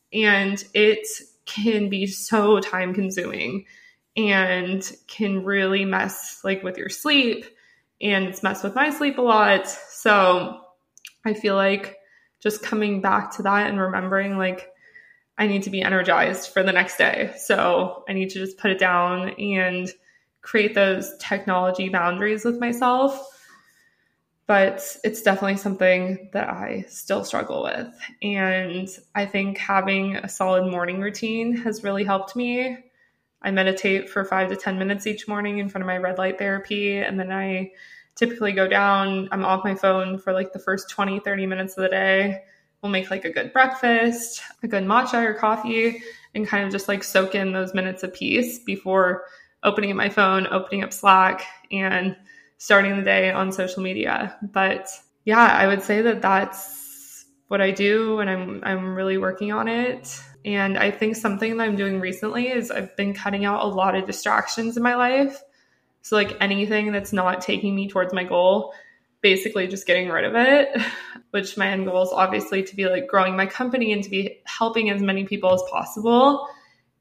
Speaker 2: And it can be so time consuming and can really mess like with your sleep, and it's messed with my sleep a lot. So I feel like just coming back to that and remembering like I need to be energized for the next day. So I need to just put it down and create those technology boundaries with myself. But it's definitely something that I still struggle with. And I think having a solid morning routine has really helped me. I meditate for 5 to 10 minutes each morning in front of my red light therapy. And then I typically go down, I'm off my phone for like the first 20, 30 minutes of the day. We'll make like a good breakfast, a good matcha or coffee, and kind of just like soak in those minutes of peace before opening up my phone, opening up Slack, and starting the day on social media. But yeah, I would say that that's what I do, and I'm really working on it. And I think something that I'm doing recently is I've been cutting out a lot of distractions in my life. So like anything that's not taking me towards my goal, basically just getting rid of it, which my end goal is obviously to be like growing my company and to be helping as many people as possible.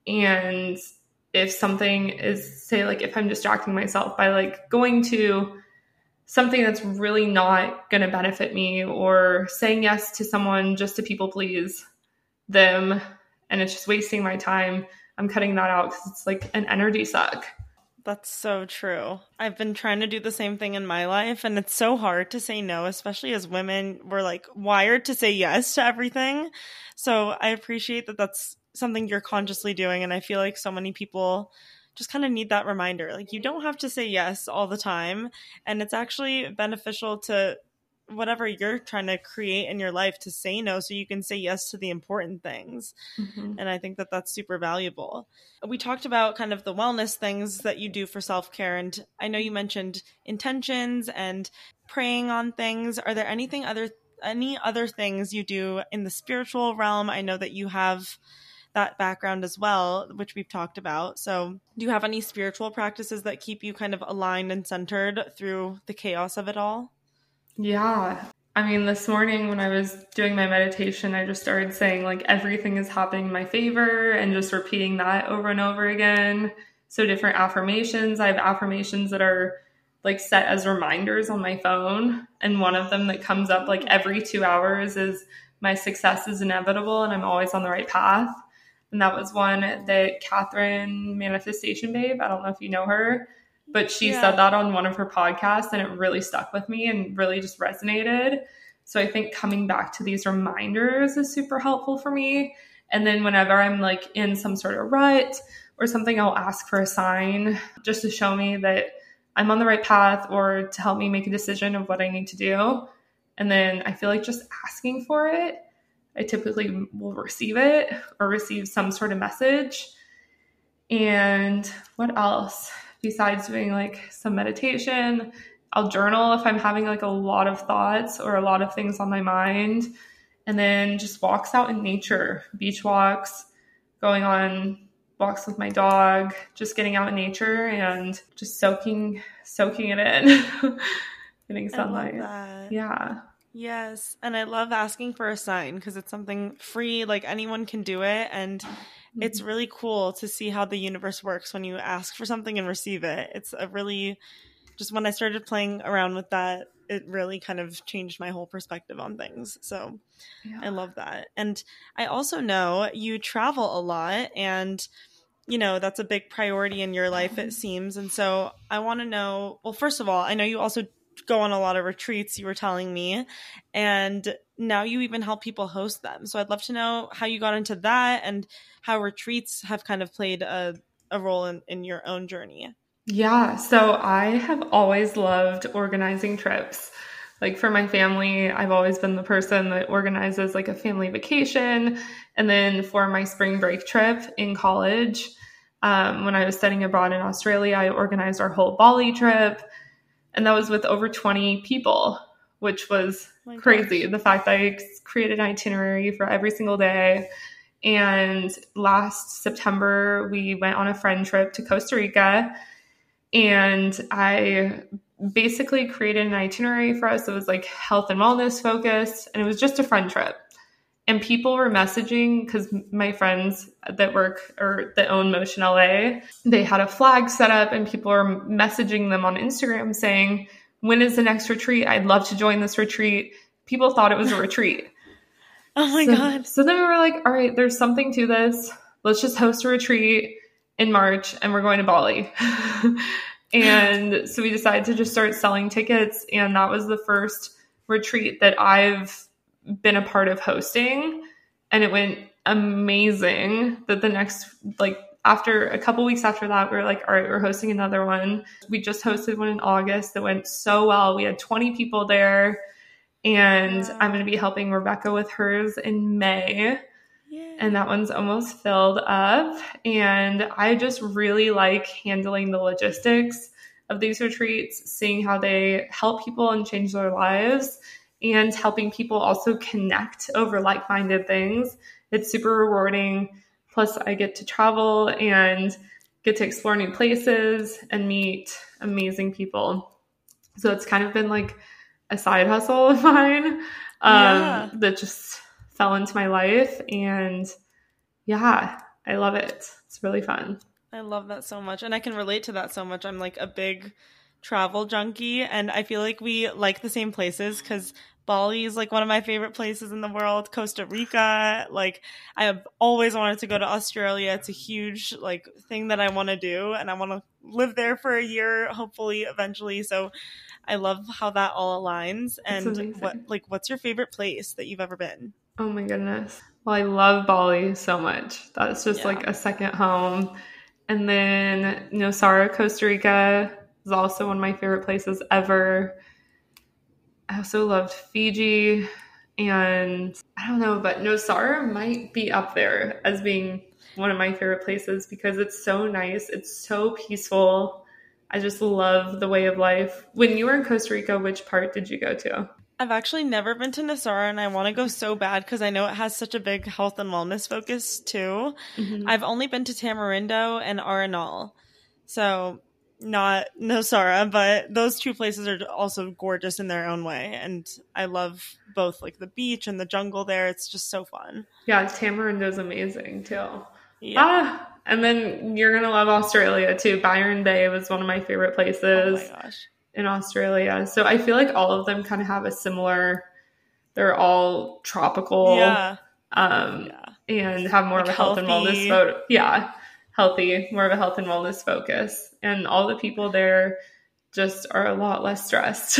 Speaker 2: And if something is, say, like if I'm distracting myself by like going to something that's really not going to benefit me, or saying yes to someone just to people please them, and it's just wasting my time, I'm cutting that out because it's like an energy suck.
Speaker 1: That's so true. I've been trying to do the same thing in my life, and it's so hard to say no, especially as women. We're like wired to say yes to everything. So I appreciate that that's something you're consciously doing. And I feel like so many people just kind of need that reminder. Like, you don't have to say yes all the time. And it's actually beneficial to whatever you're trying to create in your life to say no, so you can say yes to the important things. Mm-hmm. And I think that that's super valuable. We talked about kind of the wellness things that you do for self-care. And I know you mentioned intentions and praying on things. Are there any other things you do in the spiritual realm? I know that you have that background as well, which we've talked about. So do you have any spiritual practices that keep you kind of aligned and centered through the chaos of it all?
Speaker 2: Yeah, I mean, this morning when I was doing my meditation, I just started saying like everything is happening in my favor and just repeating that over and over again. So different affirmations. I have affirmations that are like set as reminders on my phone. And one of them that comes up like every 2 hours is my success is inevitable and I'm always on the right path. And that was one that Catherine Manifestation Babe, I don't know if you know her, but she said that on one of her podcasts and it really stuck with me and really just resonated. So I think coming back to these reminders is super helpful for me. And then whenever I'm like in some sort of rut or something, I'll ask for a sign just to show me that I'm on the right path or to help me make a decision of what I need to do. And then I feel like just asking for it, I typically will receive it or receive some sort of message. And what else? Besides doing like some meditation, I'll journal if I'm having like a lot of thoughts or a lot of things on my mind. And then just walks out in nature, beach walks, going on walks with my dog, just getting out in nature and just soaking it in, getting sunlight.
Speaker 1: I love that.
Speaker 2: Yeah.
Speaker 1: Yes. And I love asking for a sign because it's something free, like anyone can do it. And it's really cool to see how the universe works when you ask for something and receive it. It's a really, just when I started playing around with that, it really kind of changed my whole perspective on things. So I love that. And I also know you travel a lot and, you know, that's a big priority in your life, it seems. And so I want to know, well, first of all, I know you also go on a lot of retreats, you were telling me, and now you even help people host them. So I'd love to know how you got into that and how retreats have kind of played a role in your own journey.
Speaker 2: Yeah, so I have always loved organizing trips. Like for my family, I've always been the person that organizes like a family vacation. And then for my spring break trip in college, when I was studying abroad in Australia, I organized our whole Bali trip. And that was with over 20 people, which was crazy. The fact that I created an itinerary for every single day. And last September, we went on a friend trip to Costa Rica. And I basically created an itinerary for us that was like health and wellness focused. And it was just a friend trip. And people were messaging because my friends that work or that own Motion LA, they had a flag set up and people were messaging them on Instagram saying, when is the next retreat? I'd love to join this retreat. People thought it was a retreat.
Speaker 1: Oh my God.
Speaker 2: So then we were like, all right, there's something to this. Let's just host a retreat in March and we're going to Bali. And so we decided to just start selling tickets. And that was the first retreat that I've been a part of hosting, and it went amazing. That the next, like after a couple weeks after that, we were like, all right, we're hosting another one. We just hosted one in August that went so well. We had 20 people there, and I'm going to be helping Rebecca with hers in May. And that one's almost filled up. And I just really like handling the logistics of these retreats, seeing how they help people and change their lives, and helping people also connect over like-minded things. It's super rewarding. Plus, I get to travel and get to explore new places and meet amazing people. So it's kind of been like a side hustle of mine that just fell into my life. And yeah, I love it. It's really fun.
Speaker 1: I love that so much. And I can relate to that so much. I'm like a big travel junkie, and I feel like we like the same places because Bali is like one of my favorite places in the world. Costa Rica, like I have always wanted to go to Australia. It's a huge like thing that I want to do, and I want to live there for a year, hopefully eventually. So I love how that all aligns. And what's your favorite place that you've ever been?
Speaker 2: Oh my goodness. Well, I love Bali so much. That's just like a second home. And then Nosara, Costa Rica is also one of my favorite places ever. I also loved Fiji, and I don't know, but Nosara might be up there as being one of my favorite places because it's so nice. It's so peaceful. I just love the way of life. When you were in Costa Rica, which part did you go to?
Speaker 1: I've actually never been to Nosara, and I want to go so bad because I know it has such a big health and wellness focus too. Mm-hmm. I've only been to Tamarindo and Arenal. So Not Nosara, but those two places are also gorgeous in their own way. And I love both like the beach and the jungle there. It's just so fun.
Speaker 2: Yeah, Tamarind is amazing too.
Speaker 1: Yeah.
Speaker 2: And then you're going to love Australia too. Byron Bay was one of my favorite places
Speaker 1: Oh my gosh.
Speaker 2: in Australia. So I feel like all of them kind of have a similar, they're all tropical.
Speaker 1: Yeah.
Speaker 2: And have more
Speaker 1: like
Speaker 2: of a health and wellness healthy, more of a health and wellness focus. And all the people there just are a lot less stressed.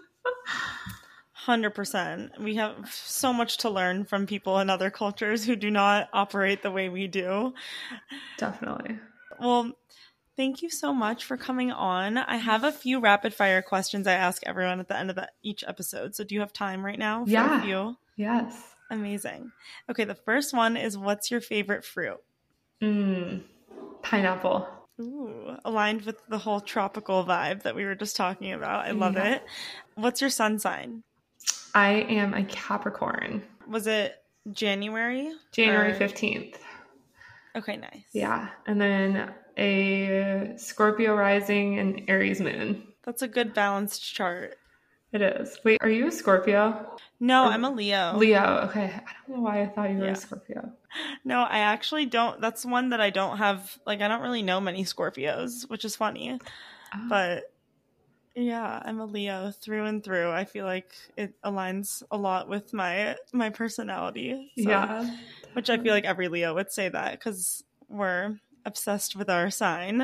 Speaker 1: 100%. We have so much to learn from people in other cultures who do not operate the way we do.
Speaker 2: Definitely.
Speaker 1: Well, thank you so much for coming on. I have a few rapid fire questions I ask everyone at the end of each episode. So do you have time right now for a few?
Speaker 2: Yes.
Speaker 1: Amazing. Okay, the first one is, what's your favorite fruit?
Speaker 2: Pineapple.
Speaker 1: Ooh, aligned with the whole tropical vibe that we were just talking about. I love it. What's your sun sign?
Speaker 2: I am a Capricorn.
Speaker 1: Was it January?
Speaker 2: January 15th.
Speaker 1: Okay, nice.
Speaker 2: Yeah. And then a Scorpio rising and Aries moon.
Speaker 1: That's a good balanced chart.
Speaker 2: It is. Wait, are you a Scorpio?
Speaker 1: No, I'm a Leo.
Speaker 2: Leo. Okay. I don't know why I thought you were a Scorpio.
Speaker 1: No, I actually don't. That's one that I don't have. Like, I don't really know many Scorpios, which is funny. Oh. But yeah, I'm a Leo through and through. I feel like it aligns a lot with my personality. So, yeah. Which I feel like every Leo would say that because we're obsessed with our sign.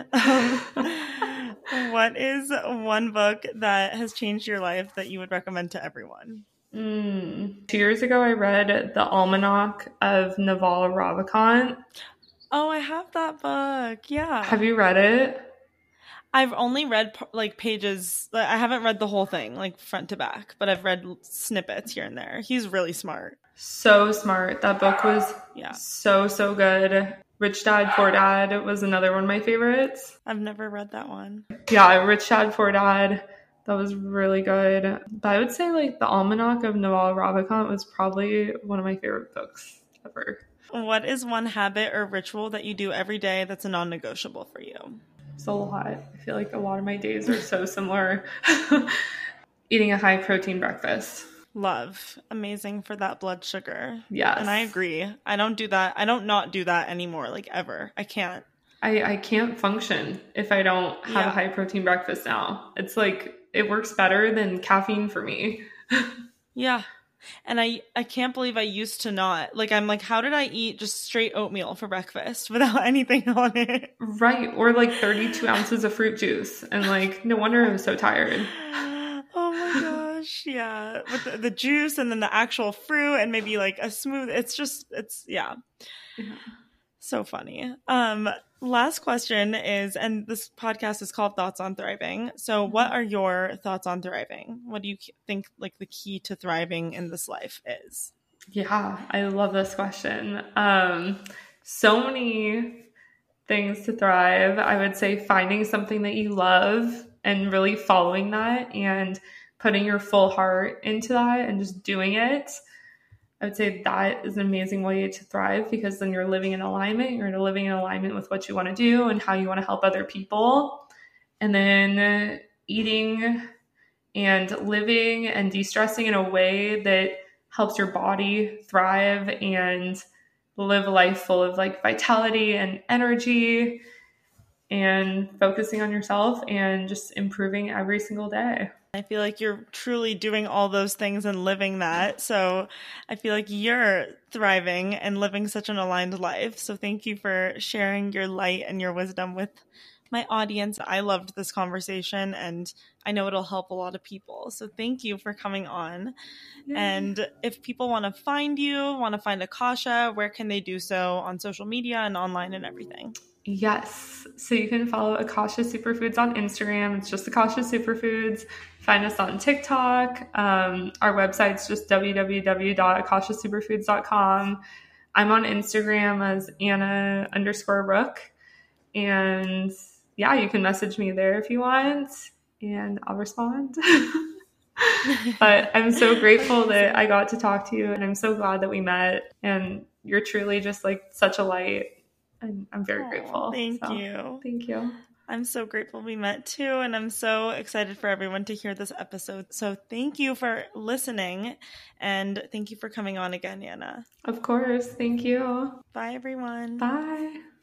Speaker 1: What is one book that has changed your life that you would recommend to everyone?
Speaker 2: 2 years ago, I read The Almanac of Naval Ravikant.
Speaker 1: Oh, I have that book. Yeah.
Speaker 2: Have you read it?
Speaker 1: I've only read like pages. I haven't read the whole thing, like front to back, but I've read snippets here and there. He's really smart.
Speaker 2: So smart. That book was so good. Rich Dad, Poor Dad was another one of my favorites.
Speaker 1: I've never read that one.
Speaker 2: Yeah, Rich Dad, Poor Dad. That was really good. But I would say like The Almanac of Naval Ravikant was probably one of my favorite books ever.
Speaker 1: What is one habit or ritual that you do every day that's a non-negotiable for you?
Speaker 2: It's a lot. I feel like a lot of my days are so similar. Eating a high protein breakfast.
Speaker 1: Love. Amazing for that blood sugar.
Speaker 2: Yes.
Speaker 1: And I agree. I don't do that. I don't not do that anymore, like ever. I can't.
Speaker 2: I can't function if I don't have a high protein breakfast now. It's like, it works better than caffeine for me.
Speaker 1: Yeah. And I can't believe I used to not. Like, I'm like, how did I eat just straight oatmeal for breakfast without anything on it?
Speaker 2: Right. Or like 32 ounces of fruit juice. And like, no wonder I was so tired.
Speaker 1: Oh my gosh. Yeah. With the juice and then the actual fruit and maybe like a smooth. It's so funny. Last question is, and this podcast is called Thoughts on Thriving. So what are your thoughts on thriving? What do you think like the key to thriving in this life is?
Speaker 2: Yeah, I love this question. So many things to thrive. I would say finding something that you love and really following that and putting your full heart into that and just doing it. I would say that is an amazing way to thrive because then you're living in alignment. You're living in alignment with what you want to do and how you want to help other people. And then eating and living and de-stressing in a way that helps your body thrive and live a life full of like vitality and energy and focusing on yourself and just improving every single day.
Speaker 1: I feel like you're truly doing all those things and living that. So I feel like you're thriving and living such an aligned life. So thank you for sharing your light and your wisdom with my audience. I loved this conversation and I know it'll help a lot of people. So thank you for coming on. Yeah. And if people want to find you, want to find Akasha, where can they do so on social media and online and everything?
Speaker 2: Yes. So you can follow Akasha Superfoods on Instagram. It's just Akasha Superfoods. Find us on TikTok. Our website's just www.akashasuperfoods.com. I'm on Instagram as Anna_Rook. And yeah, you can message me there if you want and I'll respond. But I'm so grateful that I got to talk to you and I'm so glad that we met and you're truly just like such a light. And I'm very grateful.
Speaker 1: Thank you.
Speaker 2: Thank you.
Speaker 1: I'm so grateful we met too, and I'm so excited for everyone to hear this episode. So thank you for listening, and thank you for coming on again, Yana.
Speaker 2: Of course. Thank you.
Speaker 1: Bye, everyone.
Speaker 2: Bye.